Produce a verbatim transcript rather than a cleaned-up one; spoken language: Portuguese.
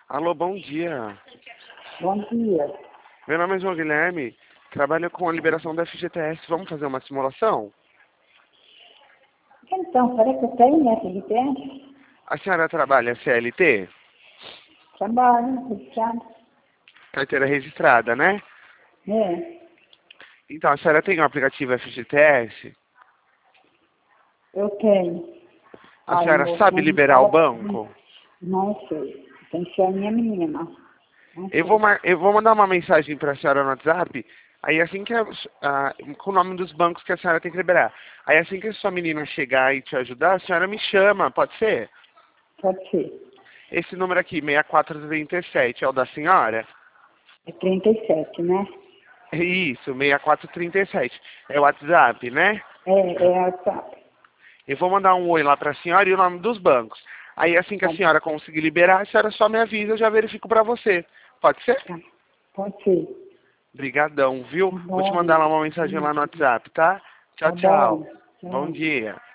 Alô, bom dia. Bom dia. Meu nome é João Guilherme, trabalho com a liberação da F G T S. Vamos fazer uma simulação? Então, será que eu tenho F G T S? A senhora trabalha C L T? Trabalho, registrado. Carteira registrada, né? É, Então, a senhora tem o aplicativo F G T S? eu tenho. A Ai, senhora moço, sabe não me liberar o fala. banco? Não sei. Tem que ser a minha menina. Não Eu sei. vou, mar... eu vou mandar uma mensagem para a senhora no WhatsApp, aí assim que a... ah, com o nome dos bancos que a senhora tem que liberar. Aí assim que a sua menina chegar e te ajudar, a senhora me chama, pode ser? Pode ser. Esse número aqui, seis quatro três sete, é o da senhora? É trinta e sete, né? Isso, seis quatro três sete. É o WhatsApp, né? É, é a WhatsApp. Eu vou mandar um oi lá para a senhora e o nome dos bancos. Aí assim que a Tá, senhora conseguir liberar, a senhora só me avisa, eu já verifico para você. Pode ser? tá. Pode ser. Obrigadão, viu? Tá Vou te bom. mandar lá uma mensagem lá no WhatsApp, tá? Tá Tchau, tchau. bom. Bom Tchau. dia.